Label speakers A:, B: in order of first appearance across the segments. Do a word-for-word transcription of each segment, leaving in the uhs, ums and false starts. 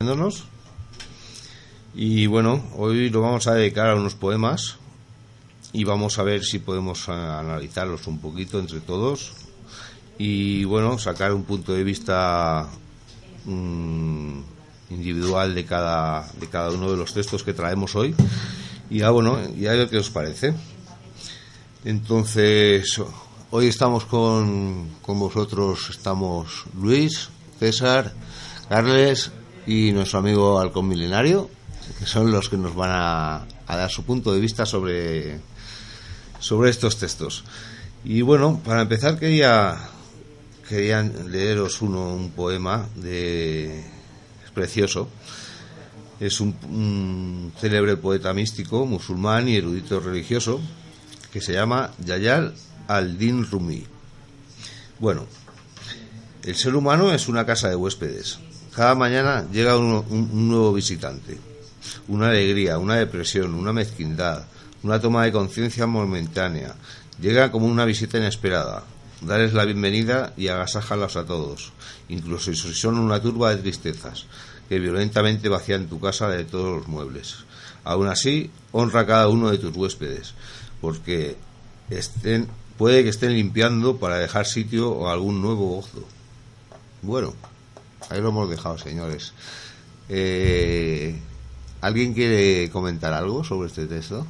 A: acompañándonos. Y bueno, hoy lo vamos a dedicar a unos poemas y vamos a ver si podemos analizarlos un poquito entre todos y bueno, sacar un punto de vista mmm, individual de cada de cada uno de los textos que traemos hoy y ya bueno, y a ver qué os parece. Entonces, hoy estamos con, con vosotros, estamos Luis, César, Carles y nuestro amigo Halcón Milenario, que son los que nos van a, a dar su punto de vista sobre sobre estos textos. Y bueno, para empezar quería quería leeros uno un poema de es precioso. Es un, un célebre poeta místico musulmán y erudito religioso que se llama Yahya al-Din Rumi. Bueno, el ser humano es una casa de huéspedes. Cada mañana llega un, un, un nuevo visitante. Una alegría, una depresión, una mezquindad, una toma de conciencia momentánea. Llega como una visita inesperada. Darles la bienvenida y agasájalos a todos, incluso si son una turba de tristezas que violentamente vacían tu casa de todos los muebles. Aún así, honra a cada uno de tus huéspedes, porque estén, puede que estén limpiando para dejar sitio a algún nuevo gozo. Bueno, ahí lo hemos dejado, señores. Eh, ¿Alguien quiere comentar algo sobre este texto?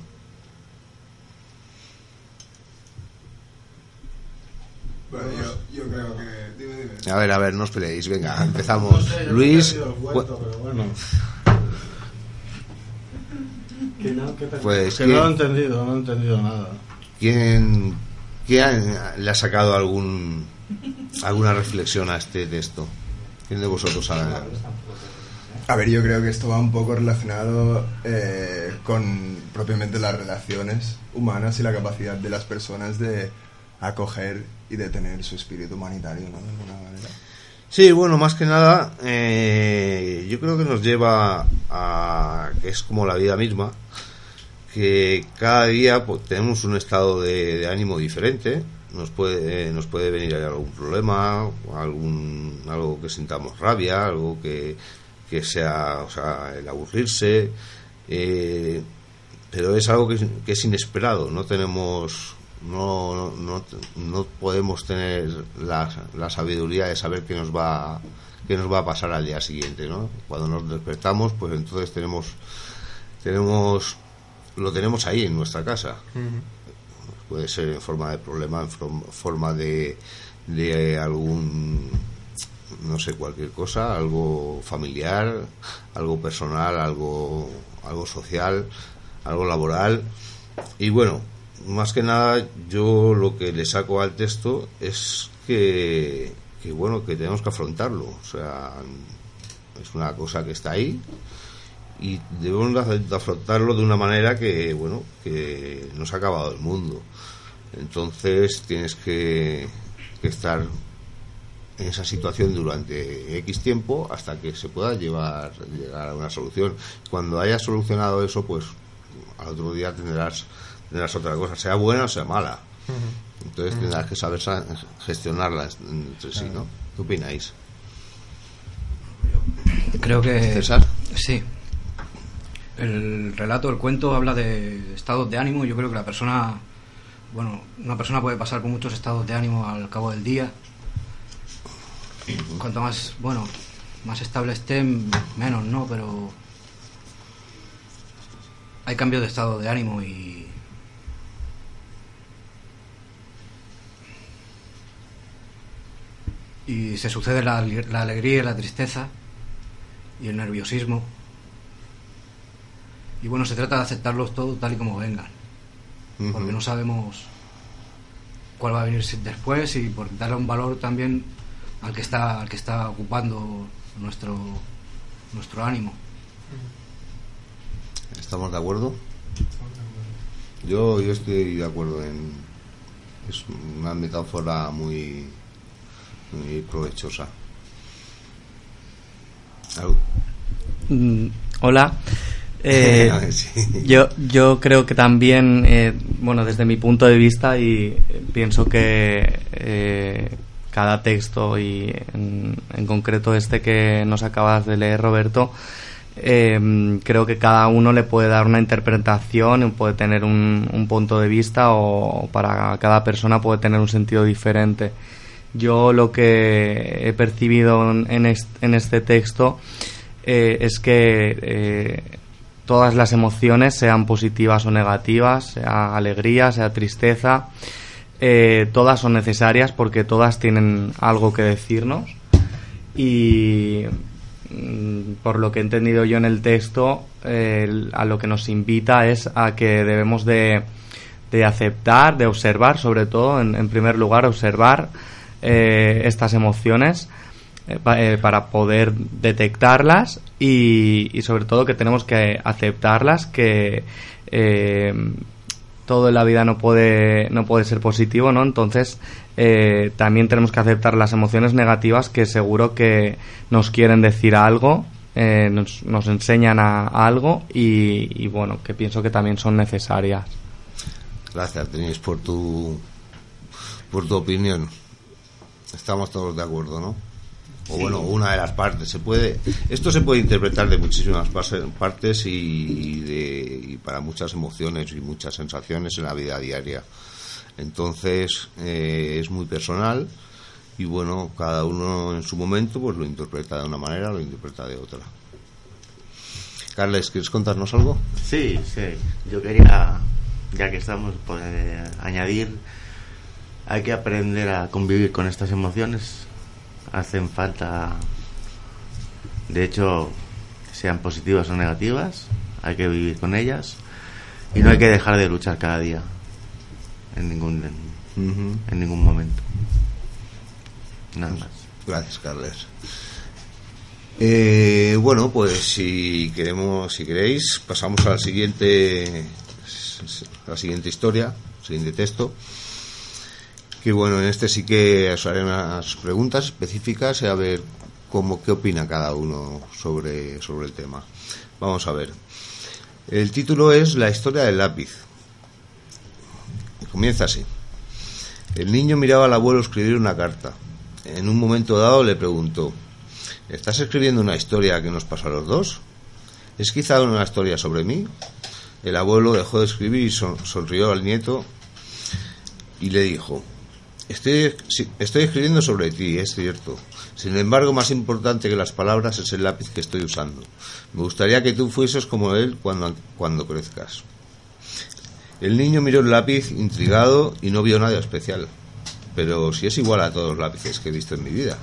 B: Bueno, yo, yo creo que... Dime, dime.
A: A ver, a ver, no os peleéis, venga, empezamos. No sé, Luis...
C: Cuento, pero bueno. ¿Qué no? ¿Qué
A: pues
C: que no lo he entendido, no he entendido nada.
A: ¿Quién, quién le ha sacado algún alguna reflexión a este texto? ¿Quién de vosotros sabe?
B: A ver, yo creo que esto va un poco relacionado eh, con propiamente las relaciones humanas y la capacidad de las personas de acoger y de tener su espíritu humanitario, ¿no? De alguna manera.
A: Sí, bueno, más que nada, eh, yo creo que nos lleva a que es como la vida misma, que cada día pues, tenemos un estado de, de ánimo diferente. Nos puede eh, nos puede venir algún problema, algún algo que sintamos rabia, algo que que sea, o sea, el aburrirse, eh, pero es algo que, que es inesperado. No tenemos no no no podemos tener la, la sabiduría de saber qué nos va qué nos va a pasar al día siguiente, ¿no? Cuando nos despertamos, pues entonces tenemos tenemos lo tenemos ahí en nuestra casa. Uh-huh. Puede ser en forma de problema, en forma de de algún, no sé, cualquier cosa, algo familiar, algo personal, algo algo social, algo laboral. Y bueno, más que nada yo lo que le saco al texto es que, que bueno, que tenemos que afrontarlo. O sea, es una cosa que está ahí y debemos de afrontarlo de una manera que, bueno, que no se ha acabado el mundo. Entonces tienes que, que estar en esa situación durante X tiempo hasta que se pueda llevar llegar a una solución. Cuando hayas solucionado eso, pues al otro día tendrás tendrás otra cosa, sea buena o sea mala. Uh-huh. Entonces uh-huh. tendrás que saber gestionarla entre sí, ¿no? ¿Qué opináis?
D: Creo que...
A: ¿César?
D: Sí. El relato, el cuento habla de estados de ánimo. Yo creo que la persona... Bueno, una persona puede pasar por muchos estados de ánimo al cabo del día. Uh-huh. Cuanto más, bueno, más estable esté, menos, ¿no? Pero hay cambios de estado de ánimo y... y se sucede la, la alegría y la tristeza y el nerviosismo, y bueno, se trata de aceptarlos todos tal y como vengan, uh-huh. porque no sabemos cuál va a venir después, y por darle un valor también al que está al que está ocupando nuestro nuestro ánimo.
A: ¿Estamos de acuerdo? Yo yo estoy de acuerdo en es una metáfora muy muy provechosa.
E: Mm, hola. Eh,
A: sí.
E: yo yo creo que también, eh, bueno, desde mi punto de vista, y pienso que eh, cada texto y en, en concreto este que nos acabas de leer, Roberto, eh, creo que cada uno le puede dar una interpretación, puede tener un, un punto de vista, o para cada persona puede tener un sentido diferente. Yo lo que he percibido en, est, en este texto eh, es que eh, todas las emociones, sean positivas o negativas, sea alegría, sea tristeza, eh, todas son necesarias porque todas tienen algo que decirnos. Y mm, por lo que he entendido yo en el texto, eh, a lo que nos invita es a que debemos de, de aceptar, de observar, sobre todo, en, en primer lugar, observar eh, estas emociones eh, pa, eh, para poder detectarlas y, y sobre todo que tenemos que aceptarlas, que eh, todo en la vida no puede no puede ser positivo, ¿no? Entonces eh, también tenemos que aceptar las emociones negativas, que seguro que nos quieren decir algo, eh, nos, nos enseñan a, a algo y, y bueno, que pienso que también son necesarias.
A: Gracias, Denis, por tu por tu opinión. Estamos todos de acuerdo, ¿no? O sí. Bueno, una de las partes. Se puede, esto se puede interpretar de muchísimas partes y, de, y para muchas emociones y muchas sensaciones en la vida diaria. Entonces eh, es muy personal y bueno, cada uno en su momento pues lo interpreta de una manera, lo interpreta de otra. Carles, ¿quieres contarnos algo?
F: Sí, sí. Yo quería, ya que estamos, poder añadir, hay que aprender a convivir con estas emociones. Hacen falta, de hecho, sean positivas o negativas, hay que vivir con ellas y no hay que dejar de luchar cada día en ningún en, uh-huh. en ningún momento. Nada más.
A: Gracias, Carles. Eh, bueno, pues si queremos, si queréis, pasamos al siguiente, a la siguiente historia, siguiente texto. Que bueno, en este sí que os haré unas preguntas específicas y a ver cómo, qué opina cada uno sobre, sobre el tema. Vamos a ver. El título es La historia del lápiz. Comienza así. El niño miraba al abuelo escribir una carta. En un momento dado le preguntó: ¿estás escribiendo una historia que nos pasa a los dos? ¿Es quizá una historia sobre mí? El abuelo dejó de escribir y son, sonrió al nieto y le dijo: Estoy, estoy escribiendo sobre ti, es cierto. Sin embargo, más importante que las palabras es el lápiz que estoy usando. Me gustaría que tú fueses como él cuando, cuando crezcas. El niño miró el lápiz intrigado y no vio nada especial. Pero si es igual a todos los lápices que he visto en mi vida.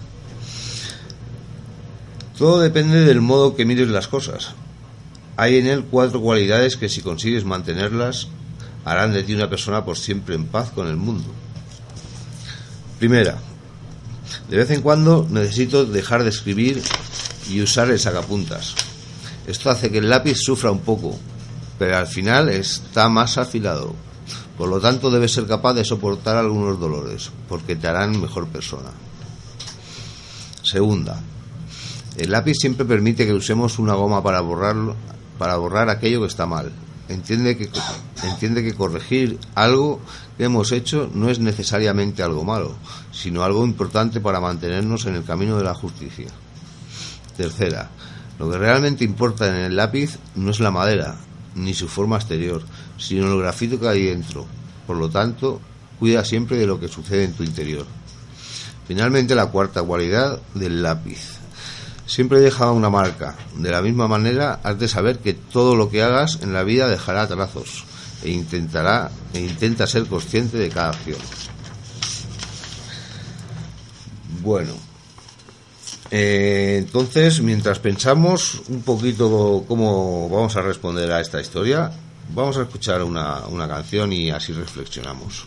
A: Todo depende del modo que mires las cosas. Hay en él cuatro cualidades que, si consigues mantenerlas, harán de ti una persona por siempre en paz con el mundo. Primera, de vez en cuando necesito dejar de escribir y usar el sacapuntas. Esto hace que el lápiz sufra un poco, pero al final está más afilado. Por lo tanto, debes ser capaz de soportar algunos dolores, porque te harán mejor persona. Segunda, el lápiz siempre permite que usemos una goma para borrarlo, para borrar aquello que está mal. Entiende que, entiende que corregir algo que hemos hecho no es necesariamente algo malo, sino algo importante para mantenernos en el camino de la justicia. Tercera, lo que realmente importa en el lápiz no es la madera, ni su forma exterior, sino el grafito que hay dentro. Por lo tanto, cuida siempre de lo que sucede en tu interior. Finalmente, la cuarta cualidad del lápiz. Siempre deja una marca. De la misma manera, has de saber que todo lo que hagas en la vida dejará trazos e intentará e intenta ser consciente de cada acción. Bueno, eh, entonces, mientras pensamos un poquito cómo vamos a responder a esta historia, vamos a escuchar una, una canción y así reflexionamos.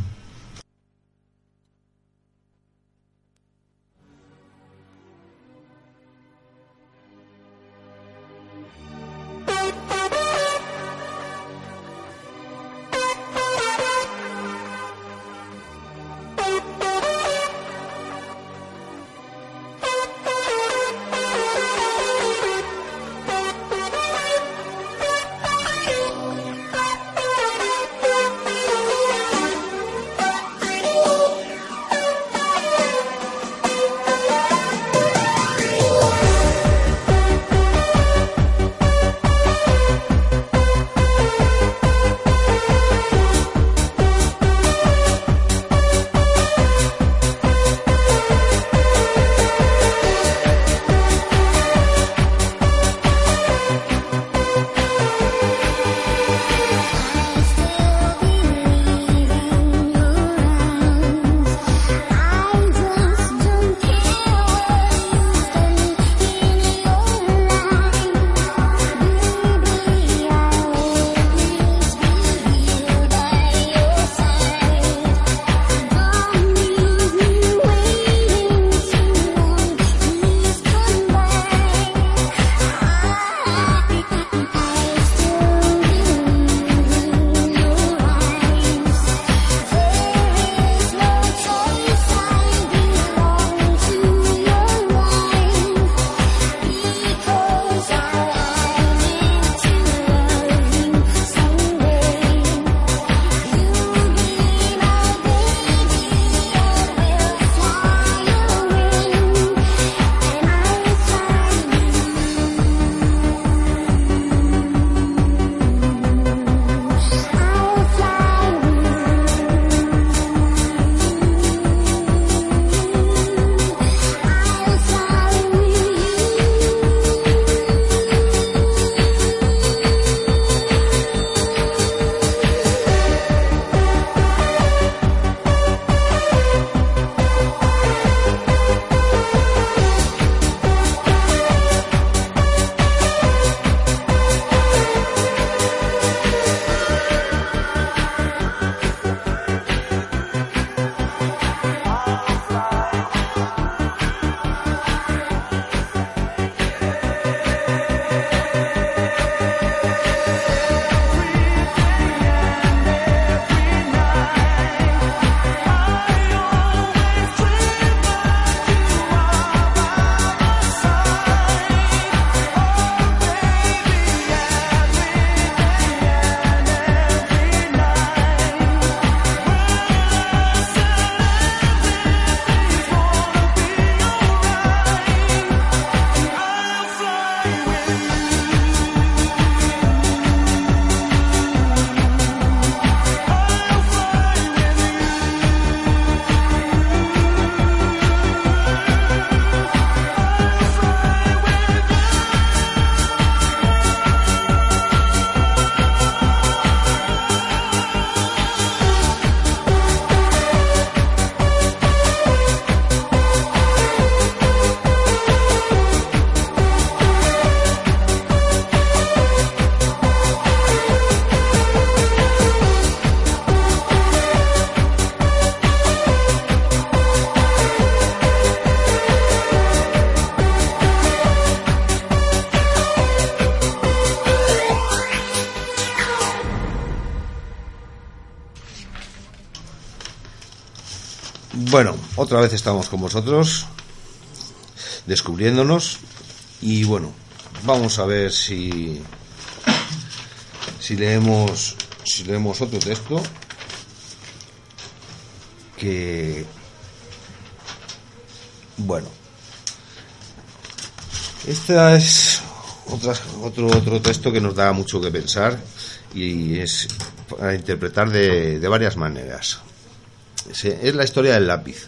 A: Bueno, otra vez estamos con vosotros, descubriéndonos, y bueno, vamos a ver si si leemos si leemos otro texto que, bueno, esta es otra, otro otro texto que nos da mucho que pensar y es para interpretar de, de varias maneras. Es la historia del lápiz.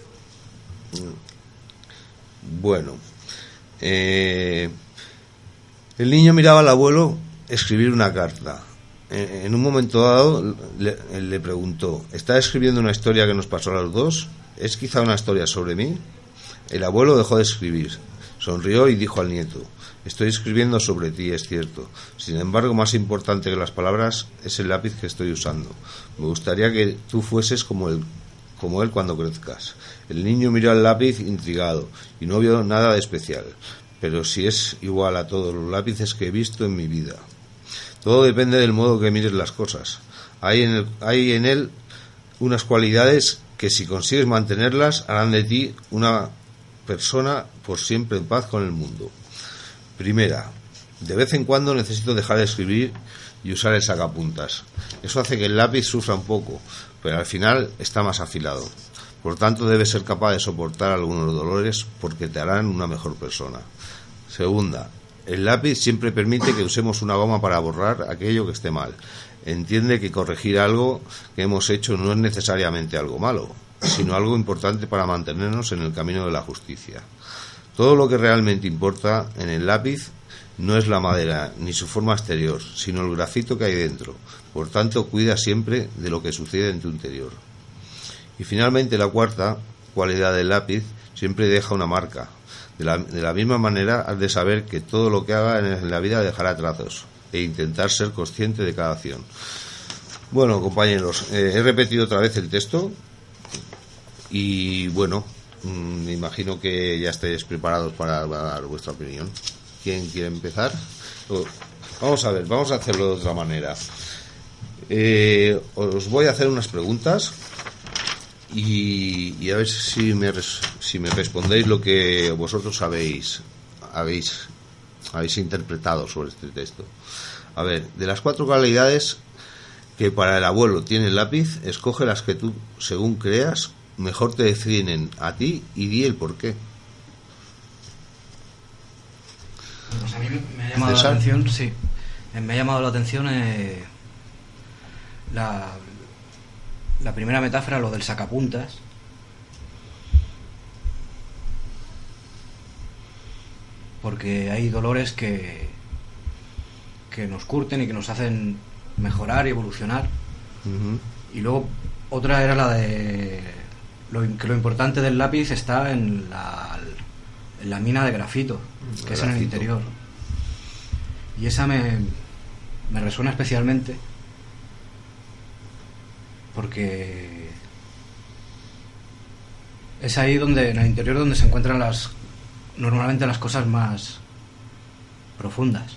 A: Bueno, eh, el niño miraba al abuelo escribir una carta. Eh, en un momento dado le, le preguntó: ¿está escribiendo una historia que nos pasó a los dos? ¿Es quizá una historia sobre mí? El abuelo dejó de escribir, sonrió y dijo al nieto: estoy escribiendo sobre ti, es cierto. Sin embargo, más importante que las palabras es el lápiz que estoy usando. Me gustaría que tú fueses como el como él cuando crezcas. El niño miró al lápiz intrigado y no vio nada de especial, pero si es igual a todos los lápices que he visto en mi vida. Todo depende del modo que mires las cosas. Hay en, el, hay en él unas cualidades que, si consigues mantenerlas, harán de ti una persona por siempre en paz con el mundo. Primera, de vez en cuando necesito dejar de escribir y usar el sacapuntas. Eso hace que el lápiz sufra un poco, pero al final está más afilado. Por tanto, debes ser capaz de soportar algunos dolores porque te harán una mejor persona. Segunda, el lápiz siempre permite que usemos una goma para borrar aquello que esté mal. Entiende que corregir algo que hemos hecho no es necesariamente algo malo, sino algo importante para mantenernos en el camino de la justicia. Todo lo que realmente importa en el lápiz no es la madera ni su forma exterior, sino el grafito que hay dentro. Por tanto, cuida siempre de lo que sucede en tu interior. Y finalmente, la cuarta cualidad del lápiz: siempre deja una marca. De la, de la misma manera, has de saber que todo lo que haga en la vida dejará trazos e intentar ser consciente de cada acción. Bueno, compañeros, eh, he repetido otra vez el texto y bueno, mmm, me imagino que ya estáis preparados para dar vuestra opinión. ¿Quién quiere empezar? Vamos a ver, vamos a hacerlo de otra manera. Eh, os voy a hacer unas preguntas y, y a ver si me, si me respondéis lo que vosotros habéis, habéis, habéis interpretado sobre este texto. A ver, de las cuatro cualidades que para el abuelo tiene el lápiz, escoge las que tú, según creas, mejor te definen a ti y di el por qué.
D: Pues a mí me ha llamado
A: ¿César?
D: la atención, sí, me ha llamado la atención eh, la, la primera metáfora, lo del sacapuntas. Porque hay dolores que, que nos curten y que nos hacen mejorar y evolucionar.
A: Uh-huh.
D: Y luego otra era la de lo, que lo importante del lápiz está en la, en la mina de grafito, que
A: el
D: es en el
A: grafito.
D: interior. Y esa me, me resuena especialmente porque es ahí donde, en el interior, donde se encuentran las normalmente las cosas más profundas.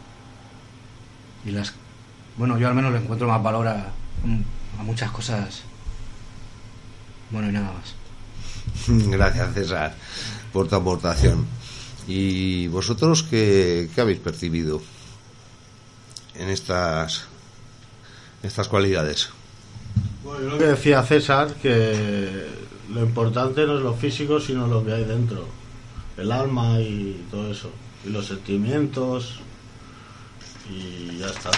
D: Y las, bueno, yo al menos le encuentro más valor a, a muchas cosas. Bueno, y nada más.
A: Gracias, César, por tu aportación. ¿Y vosotros qué, qué habéis percibido en estas estas cualidades?
C: Bueno, yo lo que decía César, que lo importante no es lo físico, sino lo que hay dentro, el alma y todo eso, y los sentimientos, y ya está.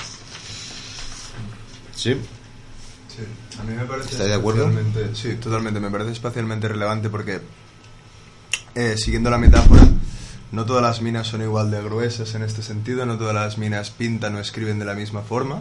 A: ¿Sí?
B: Sí, a mí me parece
A: ¿Estáis de acuerdo?
B: especialmente- Sí, totalmente, me parece especialmente relevante porque, eh, siguiendo la metáfora, no todas las minas son igual de gruesas en este sentido, no todas las minas pintan o escriben de la misma forma,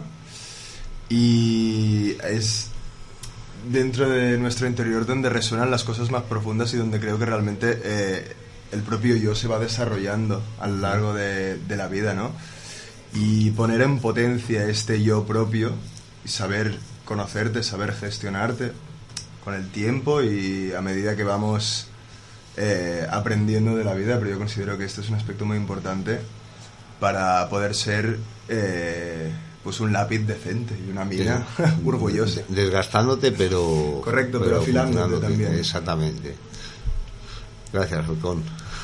B: y es dentro de nuestro interior donde resuenan las cosas más profundas y donde creo que realmente eh, el propio yo se va desarrollando a lo largo de, de la vida, ¿no? Y poner en potencia este yo propio y saber conocerte, saber gestionarte con el tiempo y a medida que vamos eh, aprendiendo de la vida, pero yo considero que este es un aspecto muy importante para poder ser eh, pues un lápiz decente y una mina orgullosa.
A: Desgastándote, pero...
B: Correcto, pero, pero afilándote también.
A: Exactamente. Gracias, Falcón.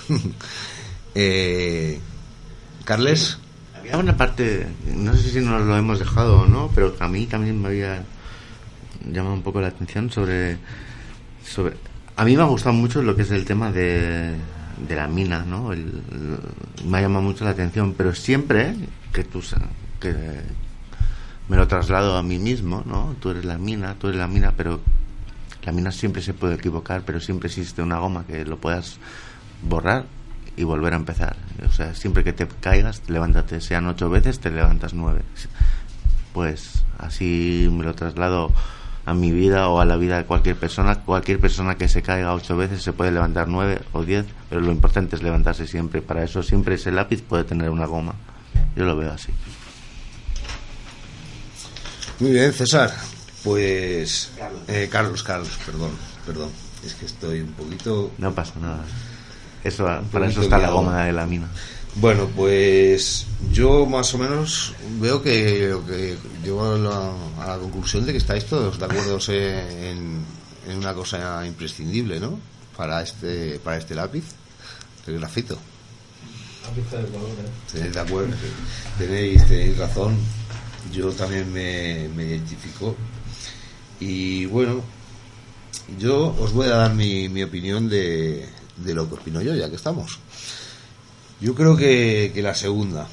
A: eh, Carles.
F: Había una parte, no sé si nos lo hemos dejado o no, pero que a mí también me había llamado un poco la atención sobre... sobre a mí me ha gustado mucho lo que es el tema de, de la mina, ¿no? El, el, me ha llamado mucho la atención, pero siempre que tú... que me lo traslado a mí mismo, ¿no? Tú eres la mina, tú eres la mina, pero la mina siempre se puede equivocar, pero siempre existe una goma que lo puedas borrar y volver a empezar. O sea, siempre que te caigas, levántate, sean ocho veces, te levantas nueve. Pues así me lo traslado a mi vida o a la vida de cualquier persona. Cualquier persona que se caiga ocho veces se puede levantar nueve o diez, pero lo importante es levantarse siempre. Para eso siempre ese lápiz puede tener una goma. Yo lo veo así.
A: Muy bien, César. Pues eh, Carlos, Carlos, perdón, perdón. Es que estoy un poquito...
F: No pasa nada. Eso, para eso está la goma de la mina.
A: Bueno, pues yo más o menos veo que, que llego a la, a la conclusión de que estáis todos de acuerdo en, en una cosa imprescindible, ¿no? Para este para este lápiz, el grafito.
C: Lápiz de colores.
A: Tenéis de acuerdo, tenéis, tenéis razón. Yo también me, me identifico. Y bueno, yo os voy a dar mi, mi opinión de, de lo que opino yo, ya que estamos. Yo creo que, que la segunda.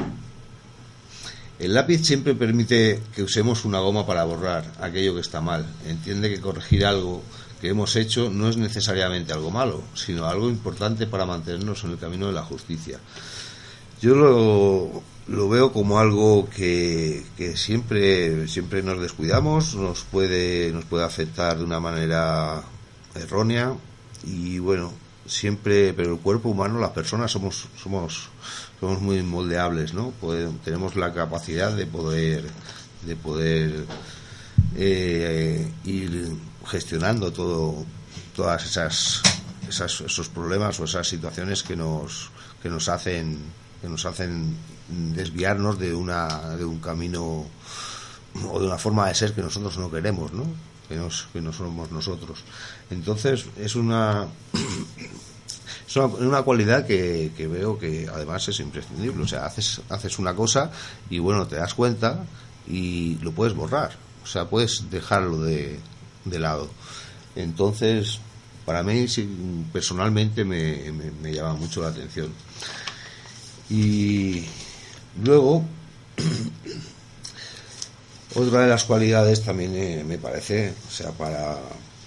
A: El lápiz siempre permite que usemos una goma para borrar aquello que está mal. Entiende que corregir algo que hemos hecho no es necesariamente algo malo, sino algo importante para mantenernos en el camino de la justicia. Yo lo, lo veo como algo que, que siempre siempre nos descuidamos, nos puede nos puede afectar de una manera errónea y bueno, siempre, pero el cuerpo humano, las personas somos somos somos muy moldeables, ¿no? Podemos, tenemos la capacidad de poder de poder eh, ir gestionando todo todas esas, esas esos problemas o esas situaciones que nos que nos hacen que nos hacen desviarnos de una de un camino o de una forma de ser que nosotros no queremos, ¿no? Que, nos, que no somos nosotros. Entonces es una es una, una cualidad que, que veo que además es imprescindible. O sea, haces haces una cosa y bueno, te das cuenta y lo puedes borrar. O sea, puedes dejarlo de, de lado. Entonces, para mí sí, personalmente me, me, me llama mucho la atención. Y luego otra de las cualidades también eh, me parece, o sea, para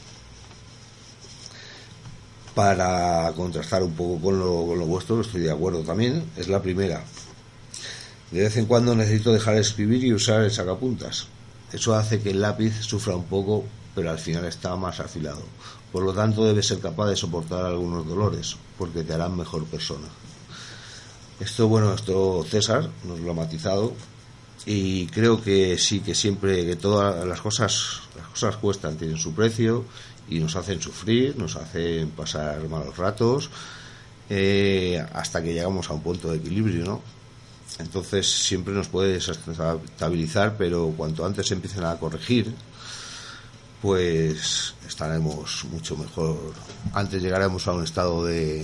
A: para contrastar un poco con lo, con lo vuestro, estoy de acuerdo también, es la primera. De vez en cuando necesito dejar de escribir y usar el sacapuntas. Eso hace que el lápiz sufra un poco, pero al final está más afilado. Por lo tanto, debes ser capaz de soportar algunos dolores, porque te harán mejor persona. Esto, bueno, esto César nos lo ha matizado y creo que sí, que siempre, que todas las cosas, las cosas cuestan, tienen su precio y nos hacen sufrir, nos hacen pasar malos ratos, eh, hasta que llegamos a un punto de equilibrio, ¿no? Entonces siempre nos puede desestabilizar, pero cuanto antes empiecen a corregir, pues estaremos mucho mejor. Antes llegaremos a un estado de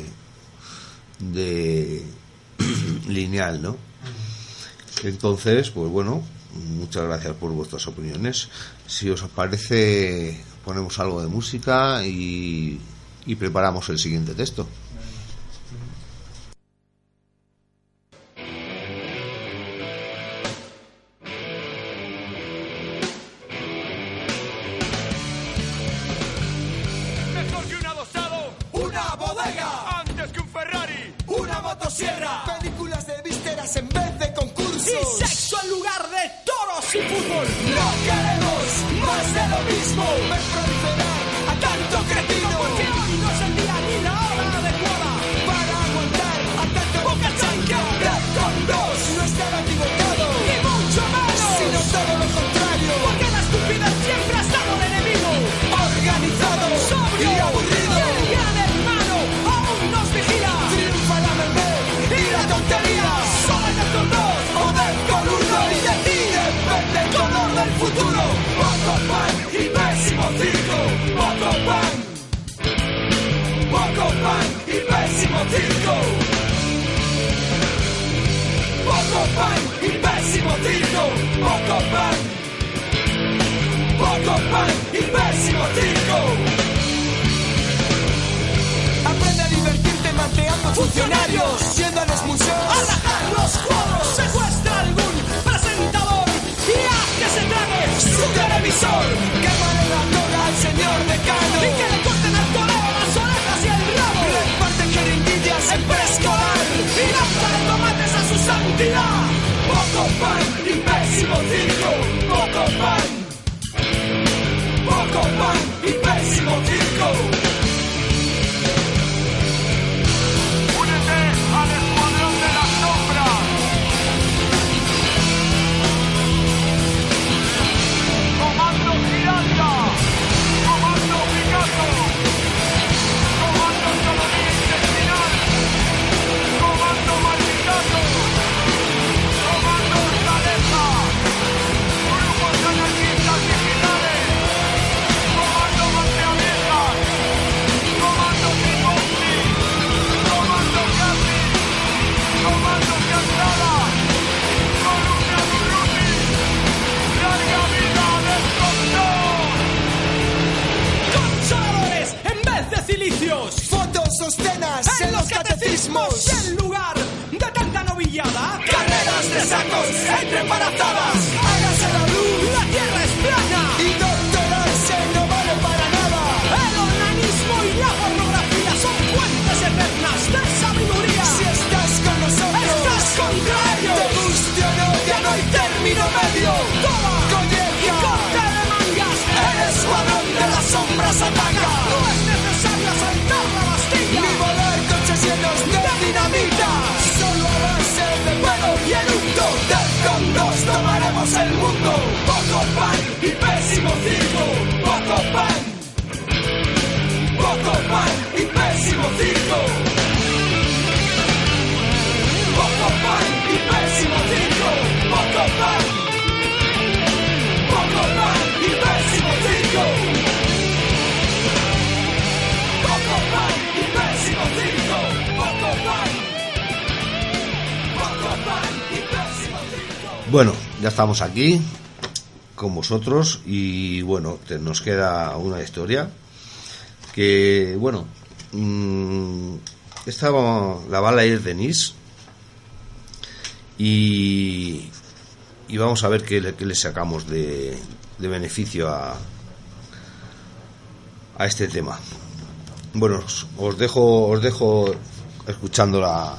A: de lineal, ¿no? Entonces, pues bueno, muchas gracias por vuestras opiniones. Si os parece, ponemos algo de música y, y preparamos el siguiente texto.
G: Mejor que un adosado, una bodega, antes que un Ferrari, una motosierra, películas de vísceras en vez de concursos y sexo en lugar de toros y fútbol. No queremos más de lo mismo, ver proliferar a tanto cretino, porque hoy no es el día ni la hora adecuada para aguantar a tanta boca chanca. Hablar con dos no estará equivocado, ni mucho menos, sino todo lo contrario, porque la estupidez siempre ha estado el enemigo organizado, sobrio y aburrido. Y el gran hermano aún nos vigila. Triunfa la meme y la tontería. Solo hay de estos dos o de con uno y decide poco pan y pésimo circo. Aprende a divertirte manteando funcionarios, yendo a los museos, a rajar los juegos, secuestra algún presentador y haz que se trague su televisor. Quémale la toga al señor decano y que le corten al torero las orejas y el rabo. Reparte jeringuillas en preescolar y lánzale tomates a su santidad. Poco pan y pésimo circo. Poco pan, poco pan y pésimo circo. Únete al escuadrón de la sombra. Comando Giralda, Comando Picasso, Comando Sodomía Intestinal, Comando Maldicato, Comando Saleza, grupos anarquistas digitales, Comando Mateaviejas, Comando Triposti, Comando Casi, Comando Cansada, Columna Durruti, larga vida del control. Consoladores en vez de cilicios, fotos sostenas en los catecismos, en lugar de tanta novillada, carreras de sacos entre embarazadas. Hágase la luz, la tierra es plana y doctorarse no vale para nada. El onanismo y la pornografía son fuentes eternas de sabiduría. Si estás con nosotros, estás contra ellos. Te guste o no, ya no hay término medio. Toma, colleja y corte de mangas. El escuadrón de las sombras ataca. No es necesario asaltar la Bastilla ni volar coches llenos de dinamita. Solo a base de fuego y eructo del condos tomaremos el mundo. Poco pan y pésimo circo. Poco pan, poco pan y pésimo circo. Poco pan y pésimo circo. Poco pan, poco pan y pésimo circo. Poco pan y pésimo circo. Poco pan, poco pan y pésimo circo.
A: Bueno, ya estamos aquí con vosotros y bueno, te- nos queda una historia que, bueno, mmm, esta va- la va a leer Denise y, y vamos a ver qué le, qué le sacamos de, de beneficio a, a este tema. Bueno, os, os dejo os dejo escuchando la.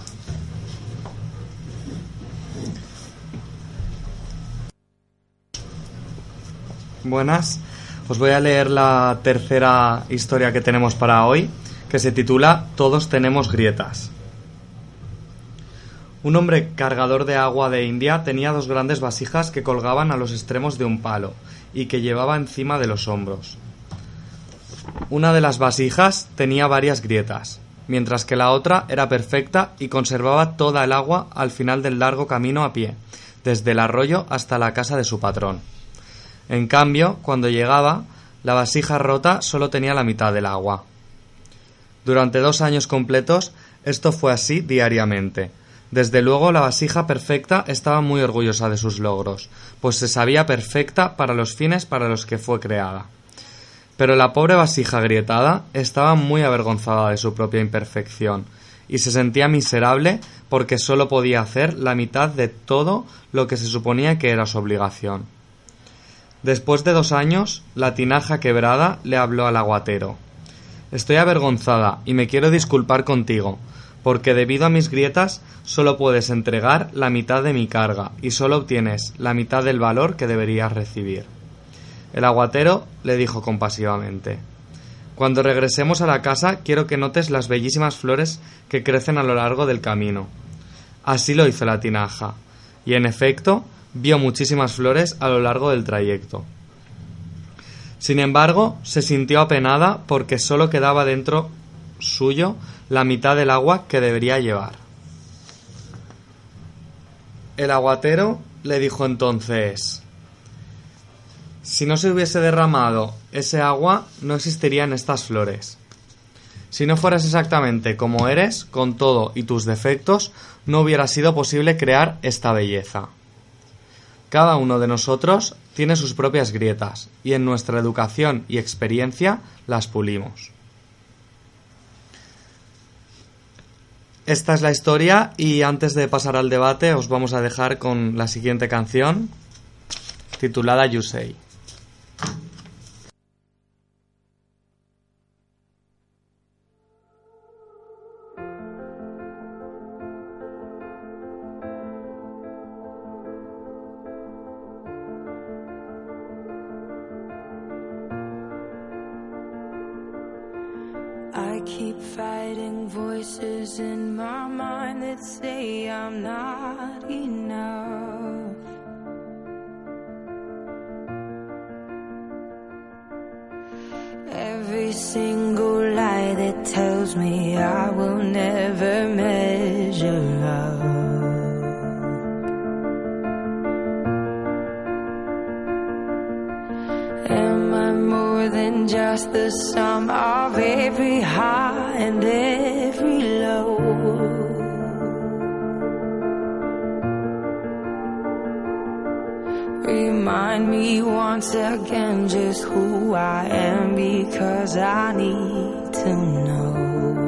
E: Buenas, os voy a leer la tercera historia que tenemos para hoy, que se titula Todos tenemos grietas. Un hombre cargador de agua de India tenía dos grandes vasijas que colgaban a los extremos de un palo y que llevaba encima de los hombros. Una de las vasijas tenía varias grietas, mientras que la otra era perfecta y conservaba toda el agua al final del largo camino a pie, desde el arroyo hasta la casa de su patrón. En cambio, cuando llegaba, la vasija rota solo tenía la mitad del agua. Durante dos años completos, esto fue así diariamente. Desde luego, la vasija perfecta estaba muy orgullosa de sus logros, pues se sabía perfecta para los fines para los que fue creada. Pero la pobre vasija agrietada estaba muy avergonzada de su propia imperfección y se sentía miserable porque solo podía hacer la mitad de todo lo que se suponía que era su obligación. Después de dos años, la tinaja quebrada le habló al aguatero. Estoy avergonzada y me quiero disculpar contigo, porque debido a mis grietas solo puedes entregar la mitad de mi carga y solo obtienes la mitad del valor que deberías recibir. El aguatero le dijo compasivamente: cuando regresemos a la casa quiero que notes las bellísimas flores que crecen a lo largo del camino. Así lo hizo la tinaja, y en efecto vio muchísimas flores a lo largo del trayecto. Sin embargo, se sintió apenada porque solo quedaba dentro suyo la mitad del agua que debería llevar. El aguatero le dijo entonces: si no se hubiese derramado ese agua, no existirían estas flores. Si no fueras exactamente como eres, con todo y tus defectos, no hubiera sido posible crear esta belleza. Cada uno de nosotros tiene sus propias grietas y en nuestra educación y experiencia las pulimos. Esta es la historia y antes de pasar al debate os vamos a dejar con la siguiente canción titulada You Say.
H: I keep fighting voices in my mind that say I'm not enough. Every single lie that tells me I will never measure up. Am I more than just the sum of every high and every low? Remind me once again just who I am, because I need to know.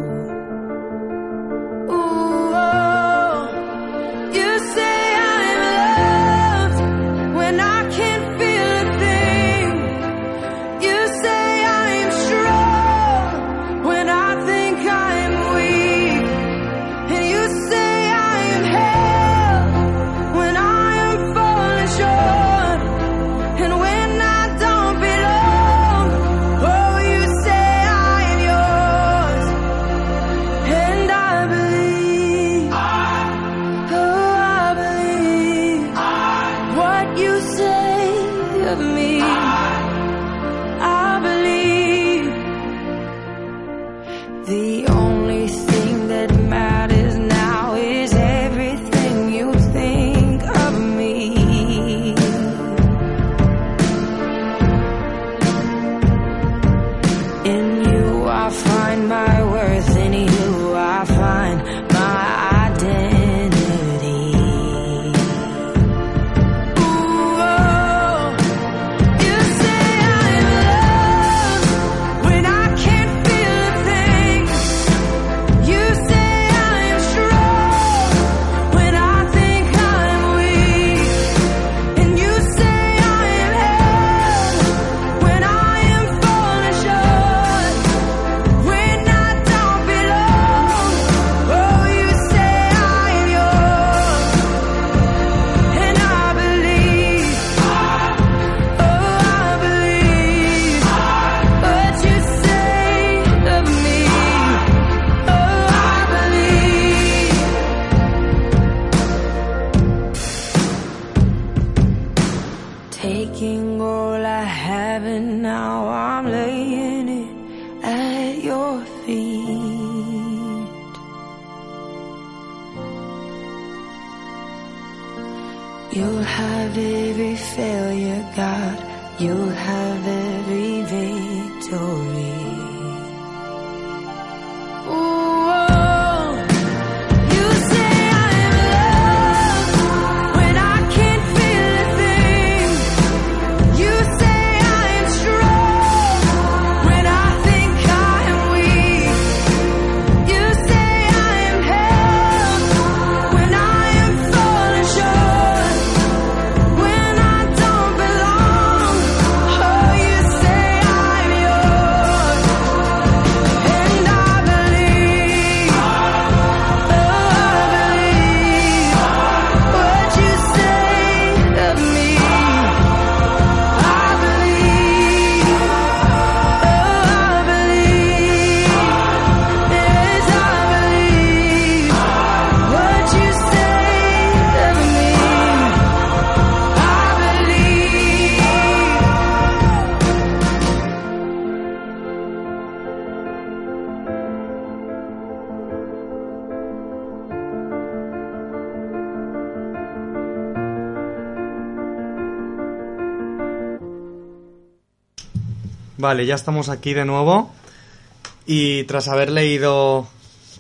H: Ooh, oh, you say I'm loved when I can't feel a thing. You say I'm strong when I think I'm weak. And you say I am held when I am falling short. And when I don't belong, oh, you say I am yours. And I believe, oh, I believe what you say of me. I believe the only thing that matters now is everything you think of me. In you I find my worth, in you I find my identity. Ooh, oh, you say I'm loved when I can't feel a thing. You say I'm strong when I think I'm weak. And you say I am held when I am falling short. When I don't belong, oh, you say I am yours. And I believe, oh, I believe what you say of me. Oh, I believe. Taking all I have and now I'm laying it at your feet. You'll have every failure, God. You'll have every victory. Ooh, oh, you say I'm loved when I can't feel a thing. You say I'm strong when I think I'm weak. You say I'm held when I am falling short. When I don't belong, oh, you say I'm yours. And I believe, oh, I believe what you say of me. I believe, oh, I believe, yes, I believe what you say of me. I believe.
E: Vale, ya estamos aquí de nuevo y tras haber leído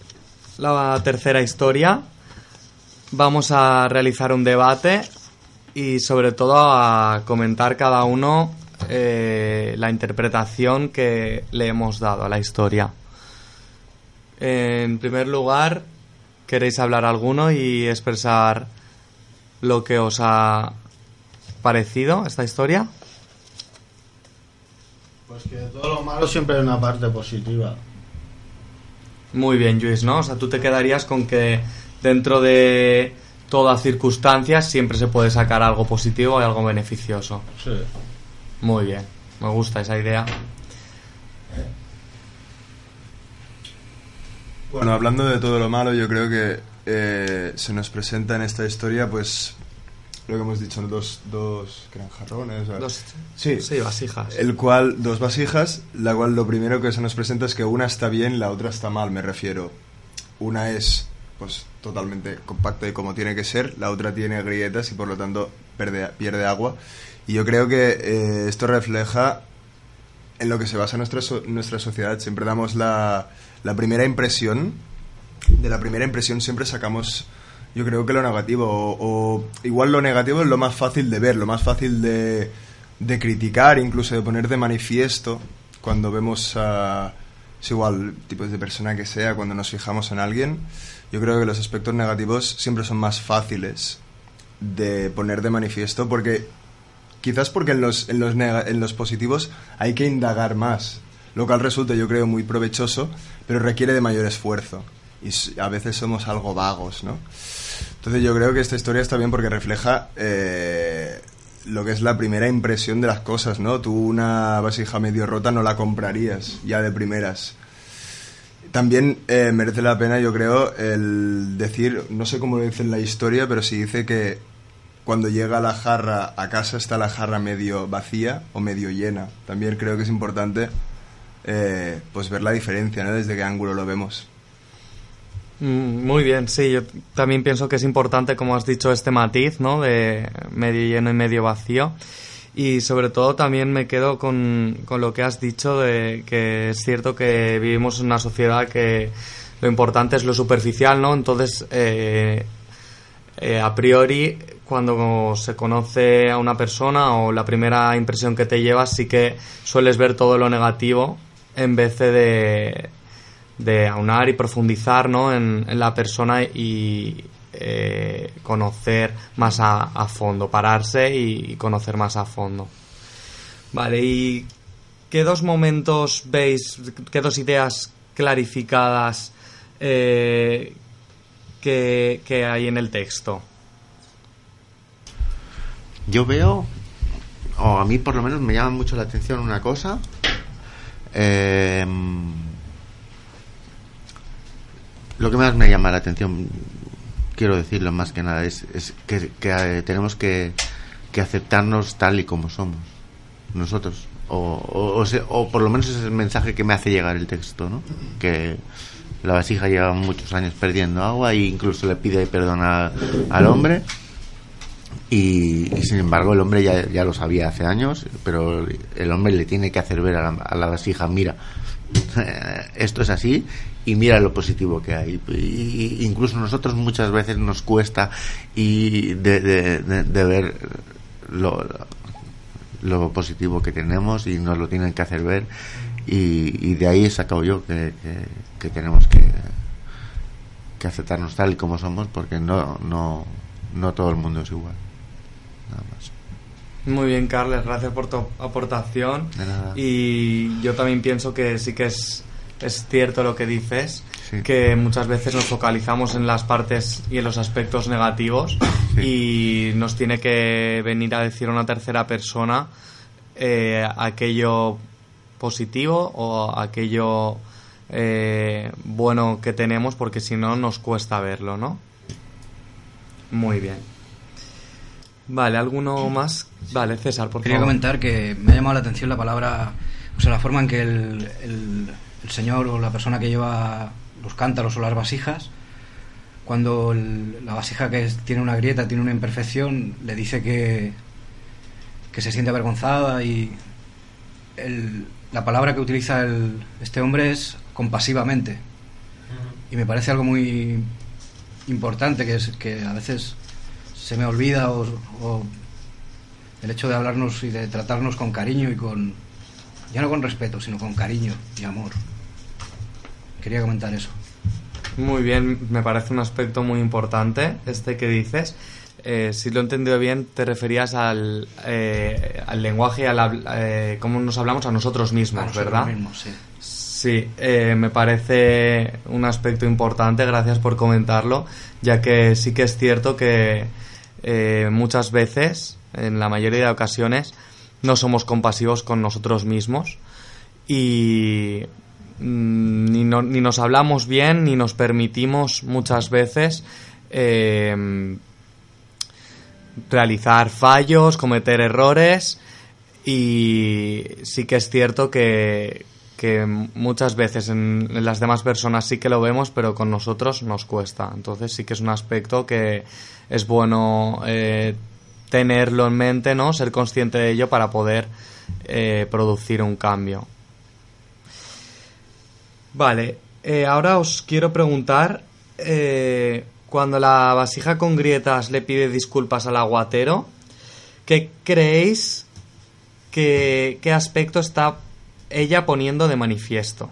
E: la tercera historia vamos a realizar un debate y sobre todo a comentar cada uno eh, la interpretación que le hemos dado a la historia. En primer lugar, ¿queréis hablar alguno y expresar lo que os ha parecido esta historia?
C: Pues que de todo lo malo siempre hay una parte positiva.
E: Muy bien, Lluís, ¿no? O sea, tú te quedarías con que dentro de todas circunstancias siempre se puede sacar algo positivo y algo beneficioso.
C: Sí.
E: Muy bien, me gusta esa idea.
B: Bueno, hablando de todo lo malo, yo creo que eh, se nos presenta en esta historia, pues, lo que hemos dicho, dos, dos ¿qué eran? Jarrones.
E: Dos,
B: sí,
E: sí, vasijas.
B: El cual, dos vasijas, la cual lo primero que se nos presenta es que una está bien, la otra está mal, me refiero. Una es, pues, totalmente compacta y como tiene que ser, la otra tiene grietas y por lo tanto pierde, pierde agua. Y yo creo que eh, esto refleja en lo que se basa nuestra, so- nuestra sociedad. Siempre damos la, la primera impresión, de la primera impresión siempre sacamos, yo creo que lo negativo, o, o igual lo negativo es lo más fácil de ver, lo más fácil de, de criticar, incluso de poner de manifiesto cuando vemos a, es igual, tipos de persona que sea, cuando nos fijamos en alguien. Yo creo que los aspectos negativos siempre son más fáciles de poner de manifiesto, porque quizás porque en los, en los, nega- en los positivos hay que indagar más, lo cual resulta, yo creo, muy provechoso, pero requiere de mayor esfuerzo. Y s- a veces somos algo vagos, ¿no? Entonces yo creo que esta historia está bien porque refleja eh, lo que es la primera impresión de las cosas, ¿no? Tú una vasija medio rota no la comprarías ya de primeras. También eh, merece la pena, yo creo, el decir, no sé cómo lo dice en la historia, pero si dice que cuando llega la jarra a casa está la jarra medio vacía o medio llena. También creo que es importante eh, pues ver la diferencia, ¿no? Desde qué ángulo lo vemos.
E: Mm, Muy bien, sí, yo también pienso que es importante, como has dicho, este matiz, ¿no? De medio lleno y medio vacío. Y sobre todo también me quedo con, con lo que has dicho de que es cierto que vivimos en una sociedad que lo importante es lo superficial, ¿no? Entonces, eh, eh, a priori, cuando se conoce a una persona o la primera impresión que te llevas, sí que sueles ver todo lo negativo en vez de, de aunar y profundizar, ¿no? en, en la persona y eh, conocer más a, a fondo, pararse y, y conocer más a fondo. Vale, ¿y qué dos momentos veis, qué dos ideas clarificadas eh, que, que hay en el texto?
F: Yo veo, o a mí por lo menos me llama mucho la atención una cosa. Eh, lo que más me llama la atención, quiero decirlo más que nada, es, es que, que eh, tenemos que, que aceptarnos tal y como somos nosotros. O, o, o, se, o por lo menos ese es el mensaje que me hace llegar el texto, ¿no? Que la vasija lleva muchos años perdiendo agua e incluso le pide perdón a, al hombre. Y, y sin embargo el hombre ya, ya lo sabía hace años, pero el hombre le tiene que hacer ver a la, a la vasija, mira, esto es así y mira lo positivo que hay. Y, y incluso nosotros muchas veces nos cuesta y de, de, de, de ver lo, lo positivo que tenemos y nos lo tienen que hacer ver, y, y de ahí he sacado yo que, que, que tenemos que, que aceptarnos tal y como somos, porque no, no, no todo el mundo es igual. Nada más.
E: Muy bien, Carles, gracias por tu aportación.
F: De nada.
E: Y yo también pienso que sí que es, es cierto lo que dices,
F: Sí.
E: que muchas veces nos focalizamos en las partes y en los aspectos negativos, y nos tiene que venir a decir una tercera persona eh, aquello positivo o aquello eh, bueno que tenemos, porque si no nos cuesta verlo, ¿no? Muy bien. Vale, ¿alguno más? Vale, César, por
D: Quería
E: favor.
D: comentar que me ha llamado la atención la palabra, o sea, la forma en que el, el, el señor o la persona que lleva los cántaros o las vasijas, cuando el, la vasija que es, tiene una grieta, tiene una imperfección, le dice que, que se siente avergonzada, y el, la palabra que utiliza el, este hombre es compasivamente. Y me parece algo muy importante, que es que a veces se me olvida o, o El hecho de hablarnos y de tratarnos con cariño y con... ya no con respeto, sino con cariño y amor. Quería comentar eso.
E: Muy bien, me parece un aspecto muy importante este que dices. Eh, si lo he entendido bien, te referías al, eh, al lenguaje y a la, eh, cómo nos hablamos a nosotros mismos,
D: A nosotros
E: ¿verdad?
D: mismos, sí.
E: Sí, eh, me parece un aspecto importante, gracias por comentarlo, ya que sí que es cierto que eh, muchas veces, en la mayoría de ocasiones, no somos compasivos con nosotros mismos y mm, ni, no, ni nos hablamos bien ni nos permitimos muchas veces eh, realizar fallos, cometer errores, y sí que es cierto que, que muchas veces en, en las demás personas sí que lo vemos, pero con nosotros nos cuesta. Entonces sí que es un aspecto que es bueno eh, tenerlo en mente, ¿no? Ser consciente de ello para poder eh, producir un cambio. Vale, eh, ahora os quiero preguntar, eh, cuando la vasija con grietas le pide disculpas al aguatero, ¿qué creéis que qué aspecto está ella poniendo de manifiesto?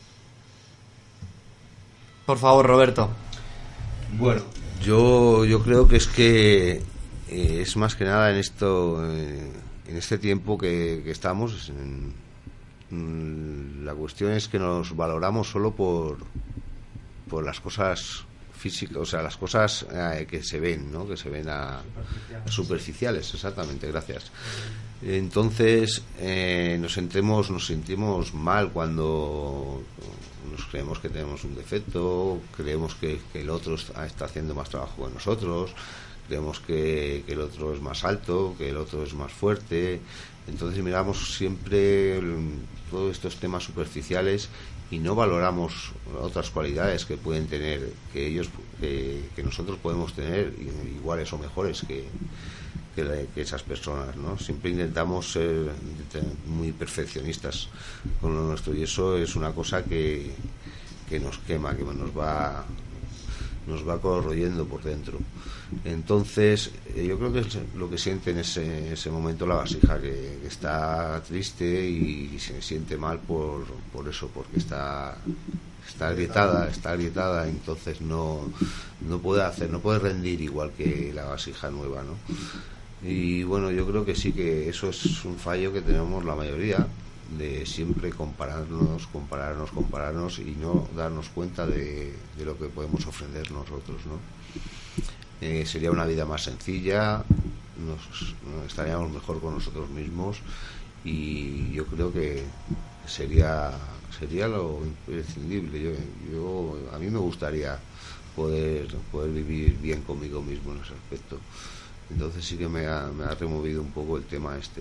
E: Por favor, Roberto.
A: Bueno, yo, yo creo que es que eh, es más que nada en esto, eh, en este tiempo que, que estamos, en, en, la cuestión es que nos valoramos solo por, por las cosas físicas, o sea, las cosas eh, que se ven, ¿no? Que se ven a, a superficiales, exactamente, gracias. Entonces eh, nos sentimos, nos sentimos mal cuando nos creemos que tenemos un defecto, creemos que, que el otro está, está haciendo más trabajo que nosotros, creemos que, que el otro es más alto, que el otro es más fuerte. Entonces miramos siempre todos estos temas superficiales y no valoramos otras cualidades que pueden tener, que ellos, que, que nosotros podemos tener iguales o mejores que, que, que esas personas, ¿no? Siempre intentamos ser muy perfeccionistas con lo nuestro y eso es una cosa que, que nos quema, que nos va nos va corroyendo por dentro. Entonces yo creo que es lo que siente en ese, ese momento la vasija, que, que está triste y, y se siente mal por, por eso, porque está está agrietada, está agrietada, entonces no, no puede hacer, no puede rendir igual que la vasija nueva, ¿no? Y bueno, yo creo que sí, que eso es un fallo que tenemos la mayoría, de siempre compararnos, compararnos, compararnos y no darnos cuenta de, de lo que podemos ofrecer nosotros, ¿no? Eh, sería una vida más sencilla, nos, nos estaríamos mejor con nosotros mismos y yo creo que sería sería lo imprescindible. Yo, yo a mí me gustaría poder poder vivir bien conmigo mismo en ese aspecto. Entonces sí que me ha, me ha removido un poco el tema este.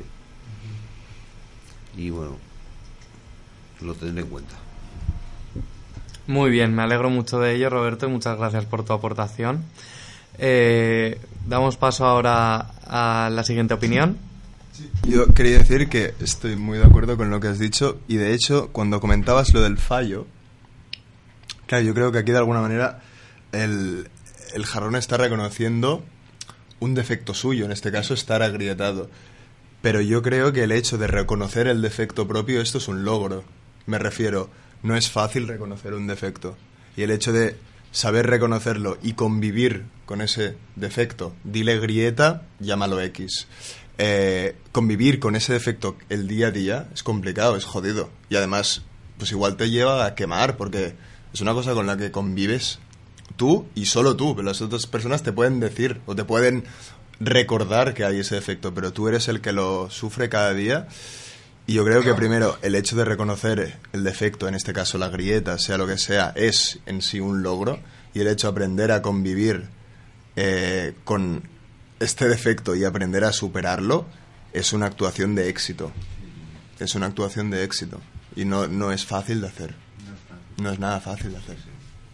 A: Y bueno, lo tendré en cuenta.
E: Muy bien, me alegro mucho de ello, Roberto, y muchas gracias por tu aportación. Eh, damos paso ahora a la siguiente opinión.
B: Sí, yo quería decir que estoy muy de acuerdo con lo que has dicho y de hecho cuando comentabas lo del fallo, claro, yo creo que aquí de alguna manera el, el jarrón está reconociendo un defecto suyo, en este caso estar agrietado. Pero yo creo que el hecho de reconocer el defecto propio, esto es un logro. Me refiero, no es fácil reconocer un defecto. Y el hecho de saber reconocerlo y convivir con ese defecto, dile grieta, llámalo X. Eh, convivir con ese defecto el día a día es complicado, es jodido. Y además, pues igual te lleva a quemar, porque es una cosa con la que convives tú y solo tú. Pero las otras personas te pueden decir o te pueden recordar que hay ese defecto, pero tú eres el que lo sufre cada día. Y yo creo que primero el hecho de reconocer el defecto, en este caso la grieta, sea lo que sea, es en sí un logro, y el hecho de aprender a convivir eh, con este defecto y aprender a superarlo es una actuación de éxito. Es una actuación de éxito y no, no es fácil de hacer. No es nada fácil de hacer.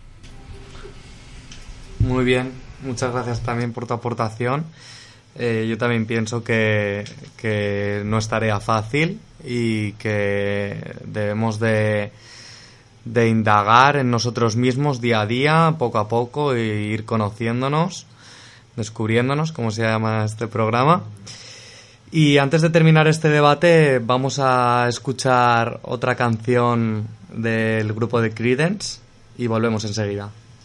E: Muy bien, muchas gracias también por tu aportación. Eh, yo también pienso que, que no es tarea fácil y que debemos de, de indagar en nosotros mismos día a día, poco a poco, e ir conociéndonos, descubriéndonos, como se llama este programa. Y antes de terminar este debate, vamos a escuchar otra canción del grupo de Creedence y volvemos enseguida.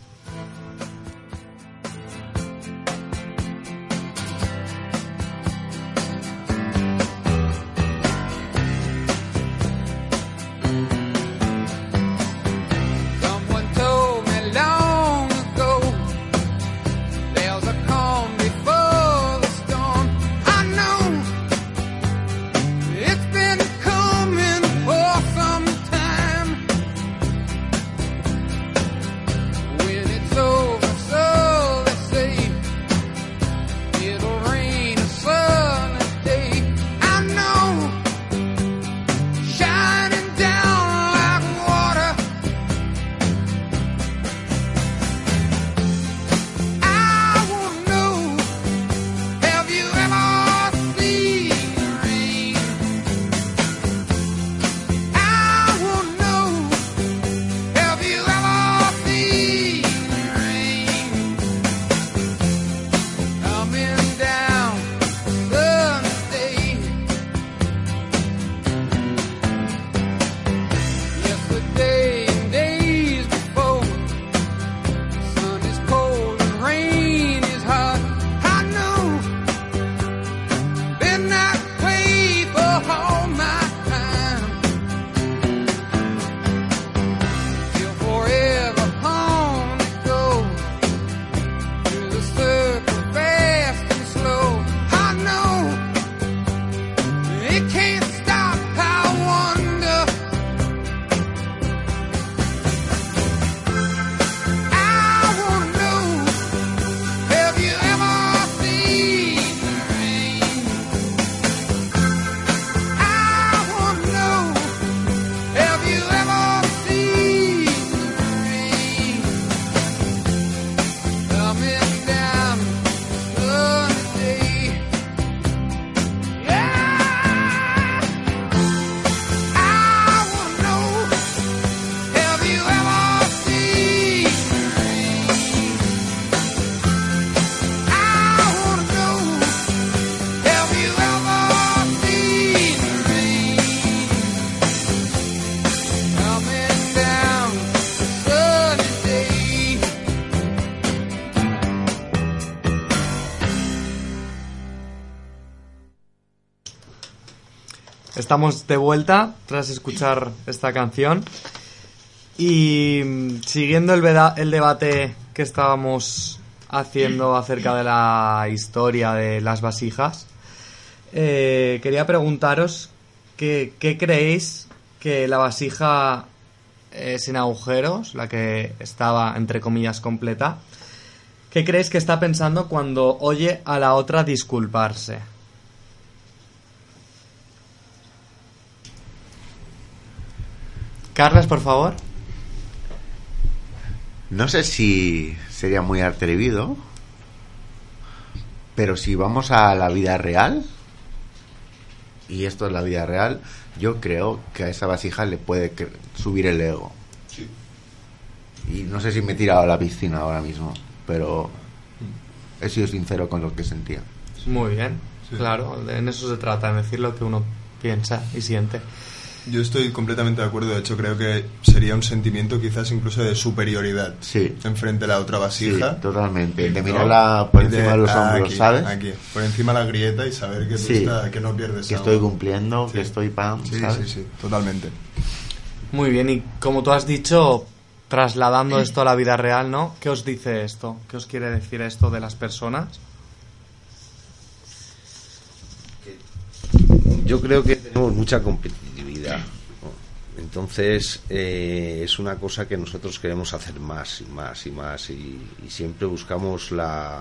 E: Estamos de vuelta tras escuchar esta canción y siguiendo el, veda- el debate que estábamos haciendo acerca de la historia de las vasijas, eh, quería preguntaros qué, qué creéis que la vasija eh, sin agujeros, la que estaba entre comillas completa, ¿qué creéis que está pensando cuando oye a la otra disculparse? Carlas, por favor.
F: No sé si sería muy atrevido, pero si vamos a la vida real, y esto es la vida real, yo creo que a esa vasija le puede cre- subir el ego.
B: Sí.
F: Y no sé si me he tirado a la piscina ahora mismo, pero he sido sincero con lo que sentía.
E: Muy bien,
B: Sí.
E: claro, en eso se trata, en decir lo que uno piensa y siente.
B: Yo estoy completamente de acuerdo. De hecho, creo que sería un sentimiento quizás incluso de superioridad
F: Sí.
B: enfrente a la otra vasija.
F: Sí, totalmente. De
B: ¿no?
F: mirarla por
B: Y
F: encima de los
B: ah,
F: hombros,
B: aquí,
F: ¿sabes?
B: Aquí, por encima de la grieta y saber que, tú
F: Sí.
B: está- que no pierdes
F: Que
B: algo.
F: estoy cumpliendo,
B: Sí.
F: que estoy pam,
B: Sí,
F: ¿sabes?
B: sí, sí, totalmente.
E: Muy bien, y como tú has dicho, trasladando esto a la vida real, ¿no? ¿Qué os dice esto? ¿Qué os quiere decir esto de las personas?
A: Yo creo que tenemos mucha competitividad, ¿no? Entonces eh, es una cosa que nosotros queremos hacer más y más y más y, y siempre buscamos la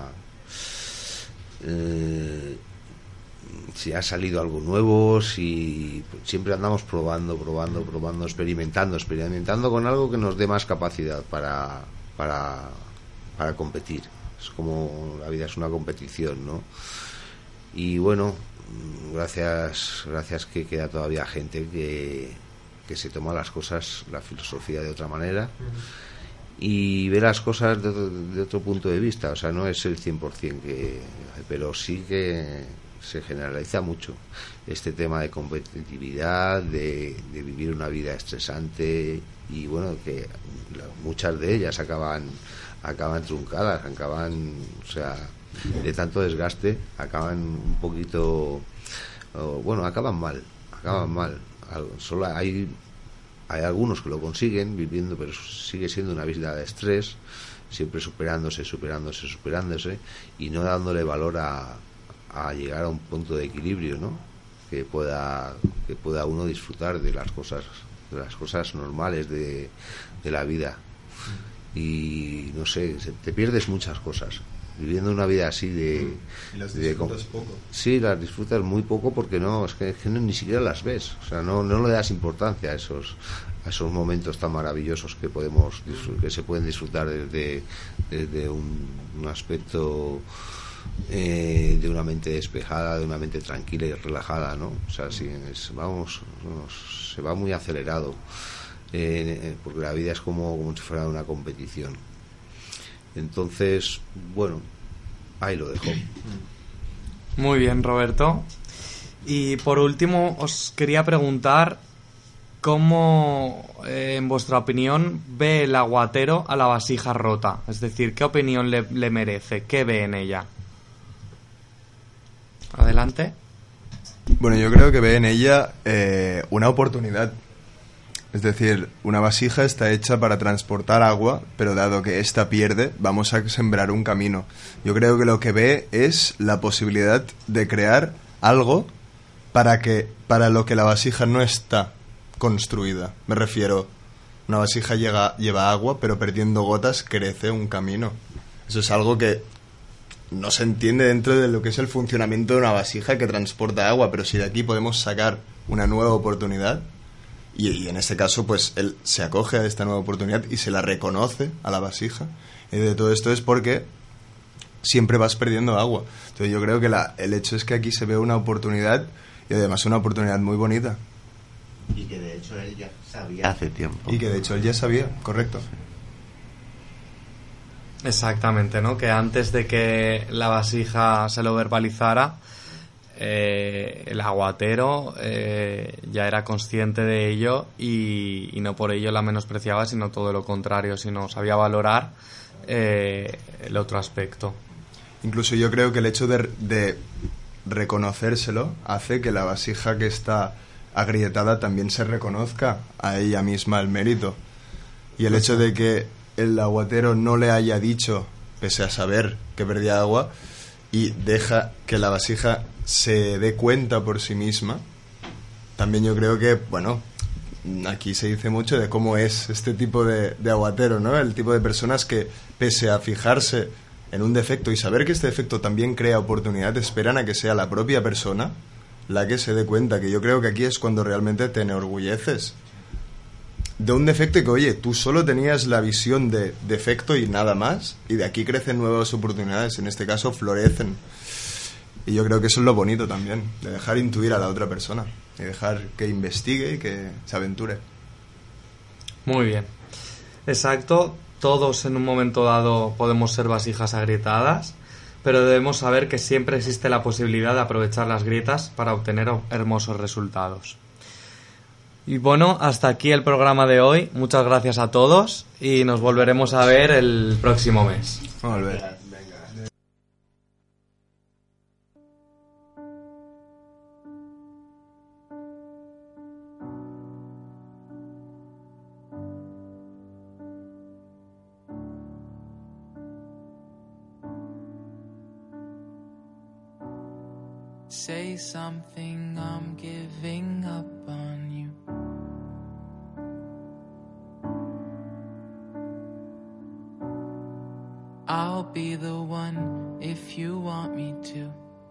A: eh, si ha salido algo nuevo, si siempre andamos probando, probando, probando, experimentando, experimentando con algo que nos dé más capacidad para para para competir. Es como la vida es una competición, ¿no? Y bueno, gracias gracias que queda todavía gente que, que se toma las cosas, la filosofía de otra manera y ve las cosas de, de otro punto de vista. O sea, no es el cien por ciento que, pero sí que, se generaliza mucho este tema de competitividad, de, de vivir una vida estresante y bueno, que la, muchas de ellas acaban acaban truncadas, acaban, o sea, de tanto desgaste, acaban un poquito, oh, bueno, acaban mal, acaban mal. Solo hay hay algunos que lo consiguen viviendo, pero sigue siendo una vida de estrés, siempre superándose, superándose, superándose y no dándole valor a, a llegar a un punto de equilibrio, ¿no? Que pueda que pueda uno disfrutar de las cosas, de las cosas normales de, de la vida. Y no sé, te pierdes muchas cosas viviendo una vida así de...
B: Y las
A: de,
B: disfrutas poco.
A: Sí, las disfrutas muy poco porque no, es que, es que no, ni siquiera las ves, o sea, no, no le das importancia a esos a esos momentos tan maravillosos que podemos que se pueden disfrutar desde, desde un, un aspecto eh, de una mente despejada, de una mente tranquila y relajada, ¿no? O sea, sí, es, vamos, vamos, se va muy acelerado. Eh, porque la vida es como, como si fuera una competición. Entonces, bueno, ahí lo dejo.
I: Muy bien, Roberto. Y por último, os quería preguntar cómo, eh, en vuestra opinión, ve el aguatero a la vasija rota. Es decir, ¿qué opinión le, le merece? ¿Qué ve en ella? Adelante.
B: Bueno, yo creo que ve en ella eh, una oportunidad. Es decir, una vasija está hecha para transportar agua, pero dado que ésta pierde, vamos a sembrar un camino. Yo creo que lo que ve es la posibilidad de crear algo para que para lo que la vasija no está construida. Me refiero, una vasija llega, lleva agua, pero perdiendo gotas crece un camino. Eso es algo que no se entiende dentro de lo que es el funcionamiento de una vasija que transporta agua, pero si de aquí podemos sacar una nueva oportunidad... Y, y en este caso, pues, él se acoge a esta nueva oportunidad y se la reconoce a la vasija. Y de todo esto es porque siempre vas perdiendo agua. Entonces yo creo que la, el hecho es que aquí se ve una oportunidad y además una oportunidad muy bonita.
F: Y que de hecho él ya sabía hace tiempo.
B: Y que de hecho él ya sabía, correcto.
I: Exactamente, ¿no? Que antes de que la vasija se lo verbalizara, Eh, el aguatero eh, ya era consciente de ello y, y no por ello la menospreciaba, sino todo lo contrario, sino sabía valorar eh, el otro aspecto.
B: Incluso yo creo que el hecho de, de reconocérselo hace que la vasija que está agrietada también se reconozca a ella misma el mérito. Y el hecho de que el aguatero no le haya dicho, pese a saber que perdía agua, y deja que la vasija se dé cuenta por sí misma, también yo creo que, bueno, aquí se dice mucho de cómo es este tipo de, de aguatero, ¿no? El tipo de personas que, pese a fijarse en un defecto y saber que este defecto también crea oportunidad, esperan a que sea la propia persona la que se dé cuenta, que yo creo que aquí es cuando realmente te enorgulleces de un defecto y que, oye, tú solo tenías la visión de defecto y nada más, y de aquí crecen nuevas oportunidades, en este caso florecen. Y yo creo que eso es lo bonito también, de dejar intuir a la otra persona, y dejar que investigue y que se aventure.
I: Muy bien. Exacto, todos en un momento dado podemos ser vasijas agrietadas, pero debemos saber que siempre existe la posibilidad de aprovechar las grietas para obtener hermosos resultados. Y bueno, hasta aquí el programa de hoy. Muchas gracias a todos y nos volveremos a ver el próximo mes.
B: Vamos a ver.
H: Say something, I'm giving up on you. I'll be the one if you want me to.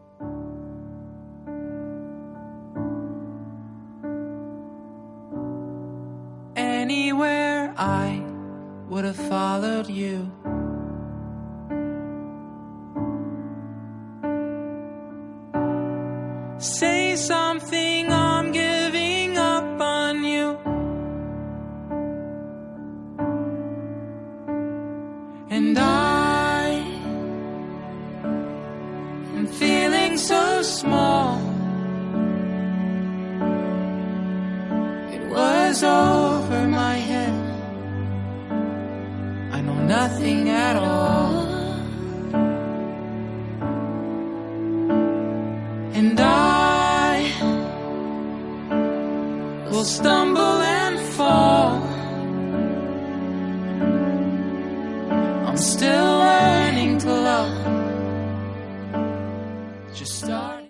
H: Anywhere I would have followed you. Say something, I'm giving up on you. And I am feeling so small. is over my head. I know nothing at all. And I will stumble and fall. I'm still learning to love. Just start.